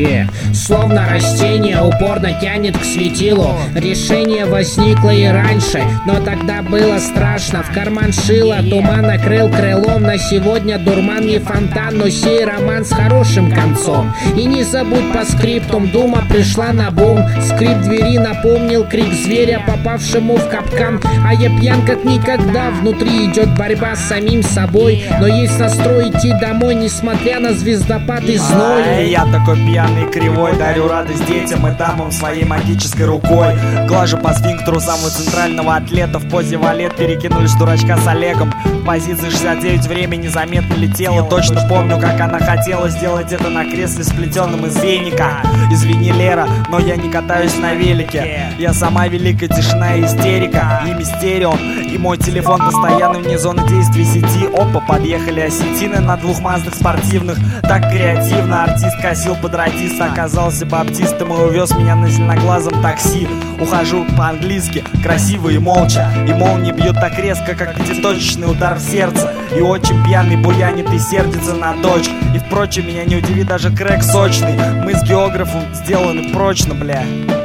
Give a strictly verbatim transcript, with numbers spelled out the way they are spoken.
Yeah. Словно растение упорно тянет к светилу. Решение возникло и раньше, но тогда было страшно. В карман шило, туман накрыл крылом. На сегодня дурман не фонтан, но сей роман с хорошим концом. И не забудь по скриптум, дума пришла на бум. Скрип двери напомнил крик зверя, попавшему в капкан. А я пьян как никогда, внутри идет борьба с самим собой. Но есть настрой идти домой, несмотря на звездопад и зной. А я такой пьяный и кривой, дарю радость детям и дамам своей магической рукой. Глажу по сфинктеру самого центрального атлета. В позе валет перекинулись дурачка с Олегом. В позиции шестьдесят девять время незаметно летела. Точно помню, как она хотела сделать это на кресле, сплетенном из веника. Извини, Лера, но я не катаюсь на велике. Я сама великая тишина и истерика. И мистерион, и мой телефон постоянно вне зоны действия сети. Опа, подъехали осетины на двух маздах спортивных. Так креативно артист косил под радиста. Оказался баптистом и увез меня на зеленоглазом такси. Ухожу по-английски, красиво и молча. И молния бьет так резко, как пятиточечный удар в сердце. И очень пьяный буянит и сердится на дочь. И впрочем, меня не удивит даже крэк сочный. Мы с географом сделаны прочно, бля.